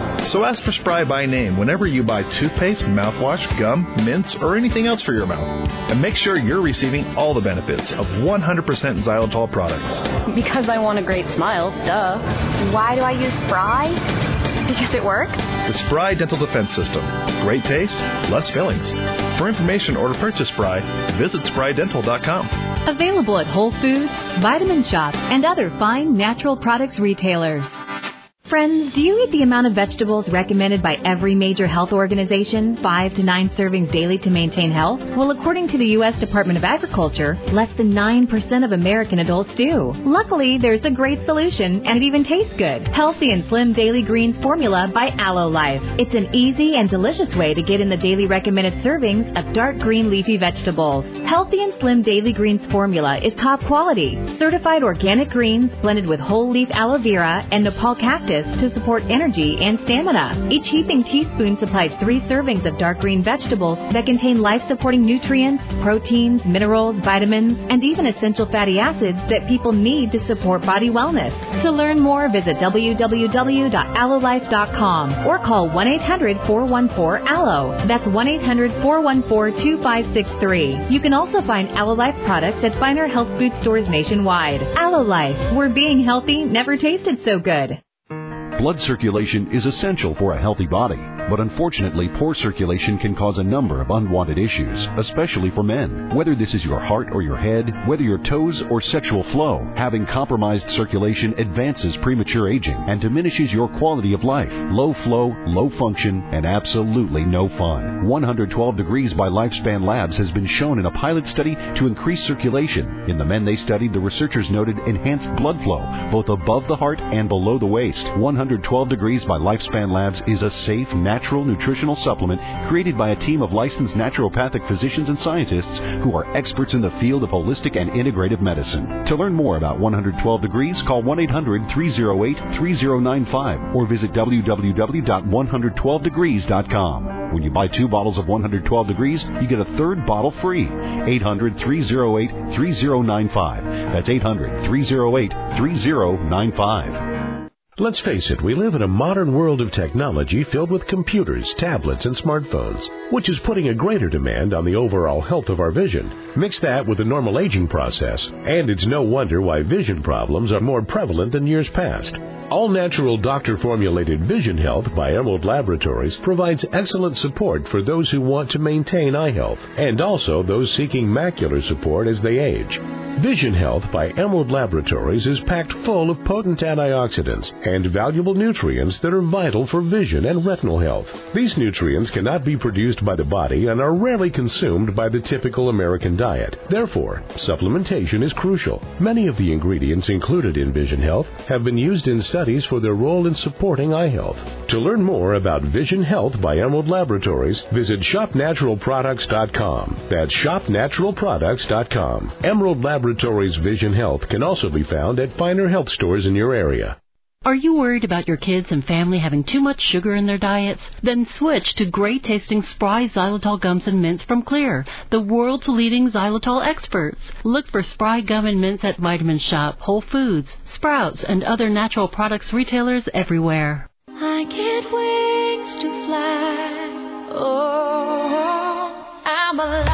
So ask for Spry by name whenever you buy toothpaste, mouthwash, gum, mints, or anything else for your mouth. And make sure you're receiving all the benefits of one hundred percent xylitol products. Because I want a great smile, duh. Why do I use Spry? Because it works? The Spry Dental Defense System. Great taste, less fillings. For information or to purchase Spry, visit spry dental dot com. Available at Whole Foods, Vitamin Shoppe, and other fine natural products retailers. Friends, do you eat the amount of vegetables recommended by every major health organization, five to nine servings daily to maintain health? Well, according to the U S Department of Agriculture, less than nine percent of American adults do. Luckily, there's a great solution, and it even tastes good. Healthy and Slim Daily Greens Formula by Aloe Life. It's an easy and delicious way to get in the daily recommended servings of dark green leafy vegetables. Healthy and Slim Daily Greens Formula is top quality, certified organic greens blended with whole leaf aloe vera and Nepal cactus to support energy and stamina. Each heaping teaspoon supplies three servings of dark green vegetables that contain life-supporting nutrients, proteins, minerals, vitamins, and even essential fatty acids that people need to support body wellness. To learn more, visit w w w dot aloe life dot com or call one eight hundred four one four aloe. That's one eight hundred four one four two five six three. You can also find Aloe Life products at finer health food stores nationwide. Aloe Life, where being healthy never tasted so good. Blood circulation is essential for a healthy body, but unfortunately, poor circulation can cause a number of unwanted issues, especially for men. Whether this is your heart or your head, whether your toes or sexual flow, having compromised circulation advances premature aging and diminishes your quality of life. Low flow, low function, and absolutely no fun. one hundred twelve Degrees by Lifespan Labs has been shown in a pilot study to increase circulation. In the men they studied, the researchers noted enhanced blood flow, both above the heart and below the waist. one hundred twelve Degrees by Lifespan Labs is a safe, natural nutritional supplement created by a team of licensed naturopathic physicians and scientists who are experts in the field of holistic and integrative medicine. To learn more about one hundred twelve Degrees, call one eight hundred three oh eight three oh nine five or visit w w w dot one hundred twelve degrees dot com. When you buy two bottles of one hundred twelve Degrees, you get a third bottle free. eight hundred three oh eight three oh nine five. That's eight hundred three oh eight three oh nine five. Let's face it, we live in a modern world of technology filled with computers, tablets, and smartphones, which is putting a greater demand on the overall health of our vision. Mix that with the normal aging process, and it's no wonder why vision problems are more prevalent than years past. All-natural doctor-formulated Vision Health by Emerald Laboratories provides excellent support for those who want to maintain eye health, and also those seeking macular support as they age. Vision Health by Emerald Laboratories is packed full of potent antioxidants and valuable nutrients that are vital for vision and retinal health. These nutrients cannot be produced by the body and are rarely consumed by the typical American diet. Therefore, supplementation is crucial. Many of the ingredients included in Vision Health have been used in studies for their role in supporting eye health. To learn more about Vision Health by Emerald Laboratories, visit shop natural products dot com. That's shop natural products dot com. Emerald Laboratories Vision Health can also be found at finer health stores in your area. Are you worried about your kids and family having too much sugar in their diets? Then switch to great-tasting Spry Xylitol Gums and Mints from Clear, the world's leading xylitol experts. Look for Spry Gum and Mints at Vitamin Shoppe, Whole Foods, Sprouts, and other natural products retailers everywhere. I get wings to fly. Oh, I'm alive.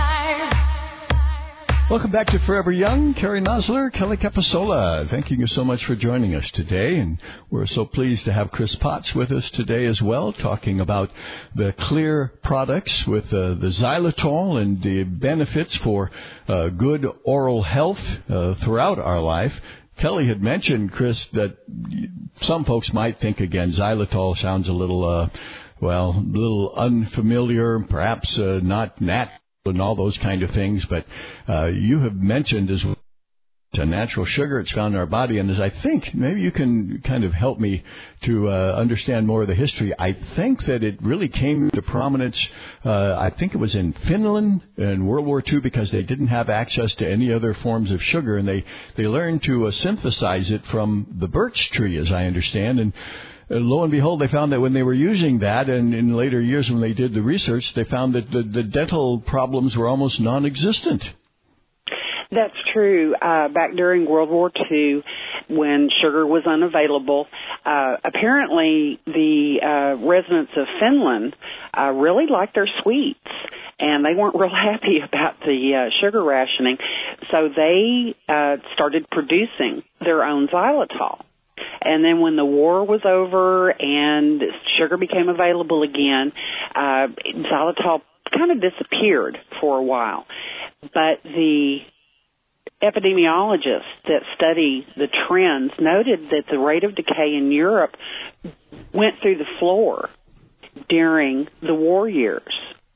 Welcome back to Forever Young. Carrie Nosler, Kelly Capasola, thanking you so much for joining us today. And we're so pleased to have Chris Potts with us today as well, talking about the Clear products with uh, the xylitol and the benefits for uh, good oral health uh, throughout our life. Kelly had mentioned, Chris, that some folks might think, again, xylitol sounds a little, uh, well, a little unfamiliar, perhaps uh, not natural and all those kind of things, but uh, you have mentioned as well, it's a natural sugar. It's found in our body, and as I think, maybe you can kind of help me to uh, understand more of the history. I think that it really came to prominence, uh, I think it was in Finland in World War Two, because they didn't have access to any other forms of sugar, and they, they learned to uh, synthesize it from the birch tree, as I understand, and Uh, lo and behold, they found that when they were using that, and in later years when they did the research, they found that the, the dental problems were almost non-existent. That's true. Uh, back during World War Two, when sugar was unavailable, uh, apparently the uh, residents of Finland uh, really liked their sweets, and they weren't real happy about the uh, sugar rationing, so they uh, started producing their own xylitol. And then when the war was over and sugar became available again, uh, xylitol kind of disappeared for a while. But the epidemiologists that study the trends noted that the rate of decay in Europe went through the floor during the war years.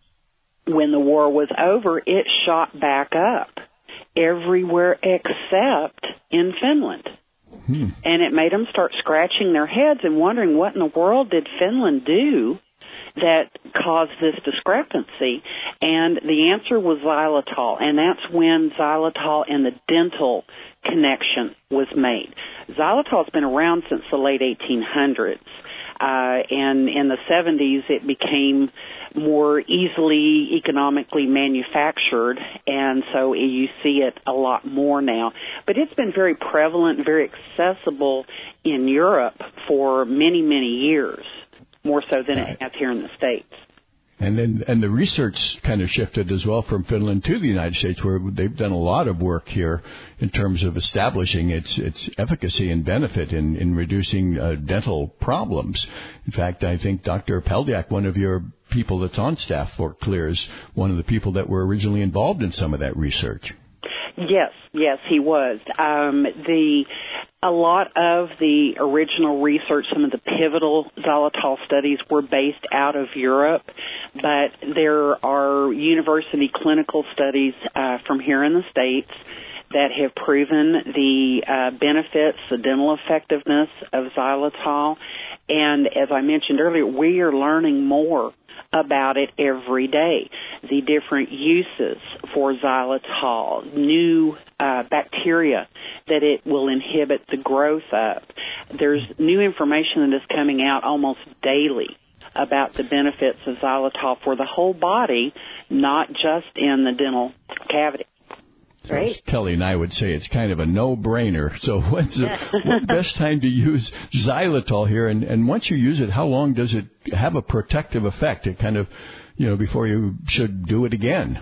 When the war was over, it shot back up everywhere except in Finland. Hmm. And it made them start scratching their heads and wondering what in the world did Finland do that caused this discrepancy. And the answer was xylitol, and that's when xylitol and the dental connection was made. Xylitol's been around since the late eighteen hundreds, uh, and in the seventies it became more easily economically manufactured, and so you see it a lot more now. But it's been very prevalent, very accessible in Europe for many, many years, more so than it has here in the States. And then, and the research kind of shifted as well from Finland to the United States, where they've done a lot of work here in terms of establishing its its efficacy and benefit in, in reducing uh, dental problems. In fact, I think Doctor Peldiak, one of your people that's on staff for Clear, is one of the people that were originally involved in some of that research. Yes, yes, he was. Um, the a lot of the original research, some of the pivotal xylitol studies were based out of Europe, but there are university clinical studies uh, from here in the States that have proven the uh, benefits, the dental effectiveness of xylitol. And as I mentioned earlier, we are learning more about it every day. The different uses for xylitol, new uh, bacteria that it will inhibit the growth of. There's new information that is coming out almost daily about the benefits of xylitol for the whole body, not just in the dental cavity. Great. So Kelly and I would say it's kind of a no-brainer. So when's the, what's the best time to use xylitol here? And, and once you use it, how long does it have a protective effect? It kind of, you know, before you should do it again.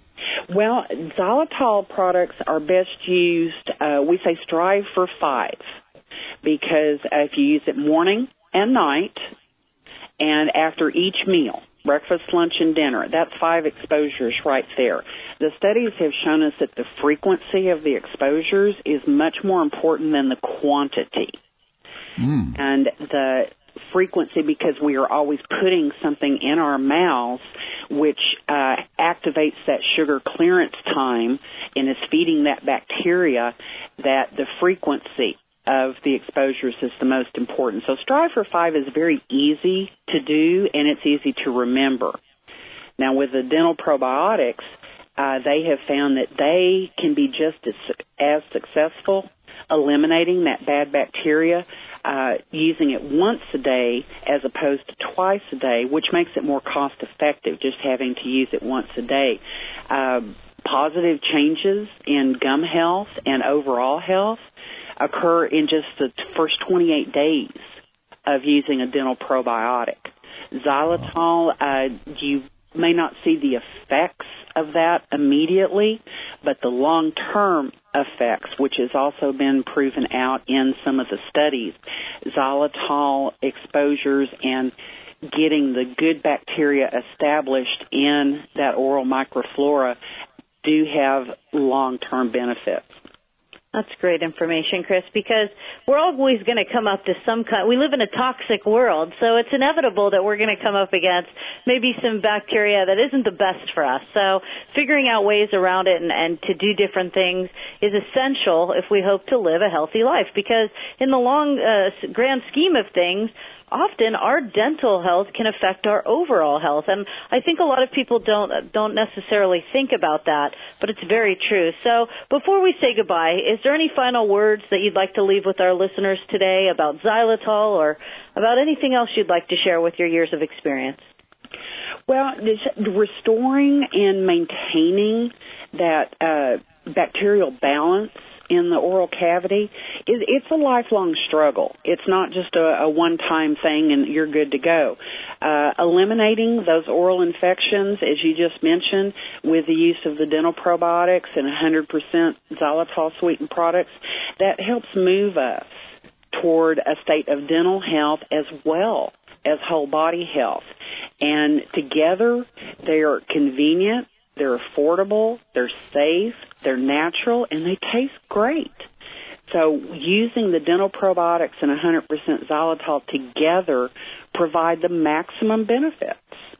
Well, xylitol products are best used, uh, we say strive for five, because if you use it morning and night and after each meal, breakfast, lunch, and dinner, that's five exposures right there. The studies have shown us that the frequency of the exposures is much more important than the quantity. Mm. And the frequency, because we are always putting something in our mouths which uh, activates that sugar clearance time and is feeding that bacteria, that the frequency of the exposures is the most important. So Strive for Five is very easy to do, and it's easy to remember. Now, with the dental probiotics, uh, they have found that they can be just as, as successful eliminating that bad bacteria uh, using it once a day as opposed to twice a day, which makes it more cost effective just having to use it once a day. Uh, positive changes in gum health and overall health occur in just the first twenty-eight days of using a dental probiotic. Xylitol, uh, you may not see the effects of that immediately, but the long-term effects, which has also been proven out in some of the studies, xylitol exposures and getting the good bacteria established in that oral microflora do have long-term benefits. That's great information, Chris, because we're always going to come up to some kind, we live in a toxic world, so it's inevitable that we're going to come up against maybe some bacteria that isn't the best for us. So figuring out ways around it and, and to do different things is essential if we hope to live a healthy life, because in the long, uh, grand scheme of things, often our dental health can affect our overall health, and I think a lot of people don't don't necessarily think about that, but it's very true. So before we say goodbye, is there any final words that you'd like to leave with our listeners today about xylitol or about anything else you'd like to share with your years of experience? Well, restoring and maintaining that uh, bacterial balance in the oral cavity, it, it's a lifelong struggle. It's not just a, a one-time thing and you're good to go. Uh, eliminating those oral infections, as you just mentioned, with the use of the dental probiotics and one hundred percent xylitol sweetened products, that helps move us toward a state of dental health as well as whole body health. And together, they are convenient, they're affordable, they're safe, they're natural, and they taste great. So using the dental probiotics and one hundred percent xylitol together provide the maximum benefits.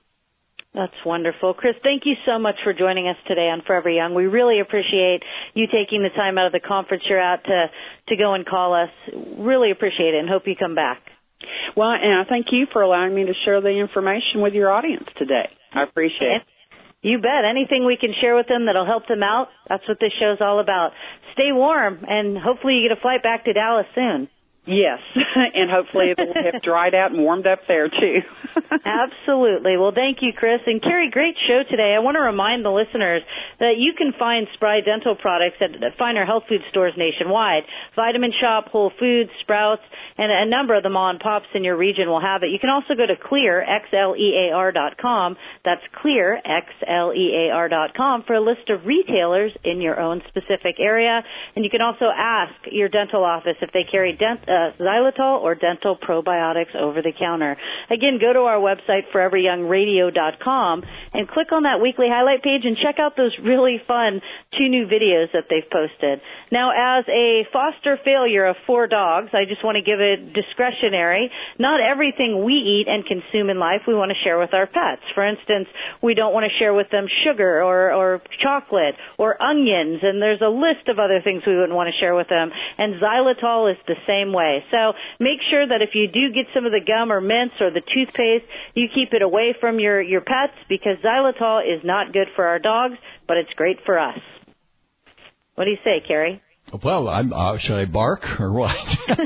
That's wonderful. Chris, thank you so much for joining us today on Forever Young. We really appreciate you taking the time out of the conference you're at to, to go and call us. Really appreciate it and hope you come back. Well, and I thank you for allowing me to share the information with your audience today. I appreciate it. You bet. Anything we can share with them that'll help them out, that's what this show's all about. Stay warm, and hopefully you get a flight back to Dallas soon. Yes, and hopefully it will have dried out and warmed up there, too. Absolutely. Well, thank you, Chris. And Carrie, great show today. I want to remind the listeners that you can find Spry Dental products at finer health food stores nationwide. Vitamin Shop, Whole Foods, Sprouts, and a number of the mom and pops in your region will have it. You can also go to clear, X L E A R dot com. That's clear, X L E A R dot com, for a list of retailers in your own specific area. And you can also ask your dental office if they carry dent, uh, xylitol or dental probiotics over the counter. Again, go to our website, forever young radio dot com, and click on that weekly highlight page and check out those really fun two new videos that they've posted. Now, as a foster failure of four dogs, I just want to give it discretionary. Not everything we eat and consume in life we want to share with our pets. For instance, we don't want to share with them sugar or, or chocolate or onions, and there's a list of other things we wouldn't want to share with them. And xylitol is the same way. So make sure that if you do get some of the gum or mints or the toothpaste, you keep it away from your, your pets, because xylitol is not good for our dogs, but it's great for us. What do you say, Carrie? Well, I'm, uh, should I bark or what?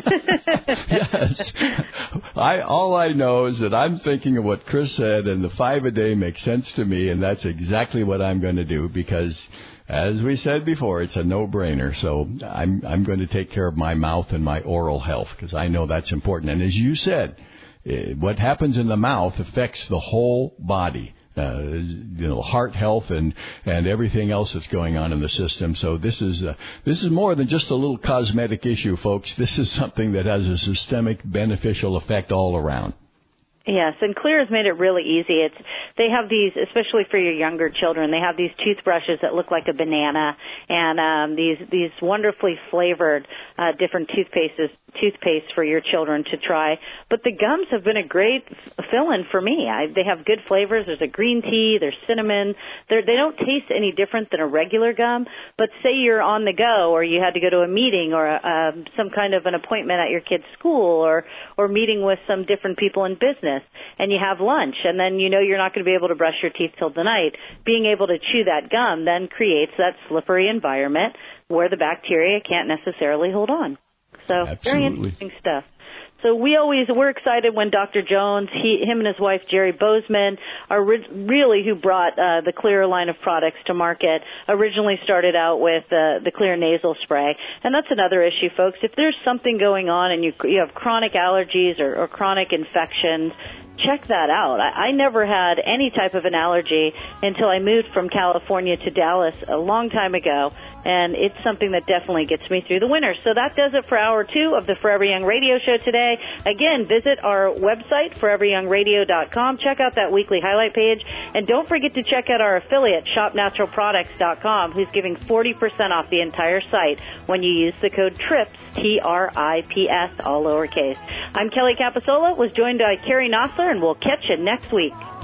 Yes. I, all I know is that I'm thinking of what Chris said, and the five a day makes sense to me, and that's exactly what I'm going to do, because as we said before, it's a no-brainer. So I'm, I'm going to take care of my mouth and my oral health, because I know that's important. And as you said, what happens in the mouth affects the whole body. Uh, you know, heart health and, and everything else that's going on in the system. So this is uh, this is more than just a little cosmetic issue, folks. This is something that has a systemic beneficial effect all around. Yes, and Clear has made it really easy. It's they have these, especially for your younger children, they have these toothbrushes that look like a banana, and um, these these wonderfully flavored uh, different toothpastes toothpaste for your children to try. But the gums have been a great fill-in for me. I, they have good flavors. There's a green tea. There's cinnamon. They're, they don't taste any different than a regular gum. But say you're on the go, or you had to go to a meeting or a, um, some kind of an appointment at your kid's school, or or meeting with some different people in business, and you have lunch, and then you know you're not going to be able to brush your teeth till the night. Being able to chew that gum then creates that slippery environment where the bacteria can't necessarily hold on. So Absolutely. Very interesting stuff. So we always, we're excited when Doctor Jones, he, him and his wife, Jerry Bozeman, are re- really who brought uh, the Clear line of products to market. Originally started out with uh, the Clear nasal spray. And that's another issue, folks. If there's something going on and you, you have chronic allergies or, or chronic infections, check that out. I, I never had any type of an allergy until I moved from California to Dallas a long time ago, and it's something that definitely gets me through the winter. So that does it for hour two of the Forever Young Radio Show today. Again, visit our website, forever young radio dot com. Check out that weekly highlight page, and don't forget to check out our affiliate, shop natural products dot com, who's giving forty percent off the entire site when you use the code TRIPS, T R I P S, all lowercase. I'm Kelly Capasola, was joined by Carrie Nosler, and we'll catch you next week.